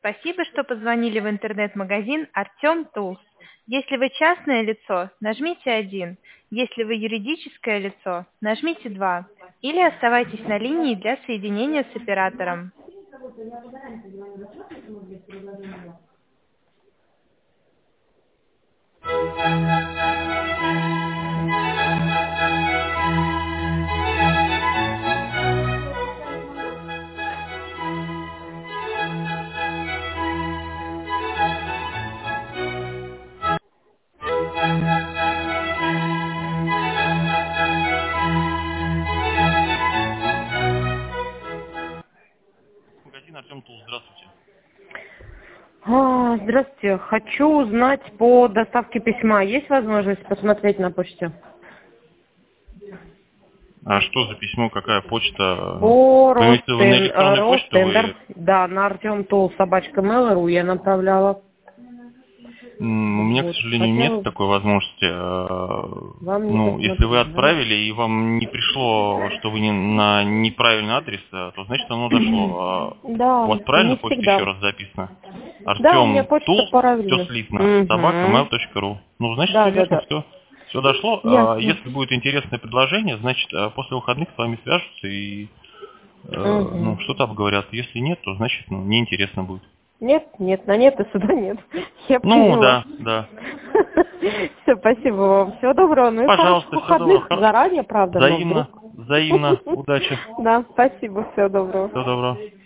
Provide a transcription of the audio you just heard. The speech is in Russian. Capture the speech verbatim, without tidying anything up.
Спасибо, что позвонили в интернет-магазин Артем Tools. Если вы частное лицо, нажмите один. Если вы юридическое лицо, нажмите два. Или оставайтесь на линии для соединения с оператором. Магазин Артем Тул, здравствуйте. А, Здравствуйте. Хочу узнать по доставке письма. Есть возможность посмотреть на почте? А что за письмо, какая почта? По Вы имеете в виду на Ростен, э, электронную почту? Ростендер. Вы... Да, на Артем Тул собачка mail.ru я направляла. М, У меня, к Вот. сожалению, нет Хотела такой возможности. Э, вам не Ну, если вы посмотреть, да? отправили и вам не пришло, что вы не на неправильный адрес, э, то значит оно дошло. А У Да, вас правильно не почта еще всегда. раз записана? Да, у меня Артем почта Тул, все правильная. слитно, собака Угу. mail точка ру. Ну, значит, Да, все да, верно, да. все. Все дошло. А Ясно. Если будет интересное предложение, значит, э, после выходных с вами свяжутся и э, ну, Угу. что-то обговорят. Если нет, то значит, ну, неинтересно будет. Нет, нет, на нет и сюда нет. Я Ну, поняла. да, да. Все, спасибо вам. Всего доброго. Ну и хороших Пожалуйста, всего доброго. выходных. Хор- Заранее, правда, но вдруг. Взаимно, взаимно. Удачи. Да, спасибо. Всего доброго. Всего доброго.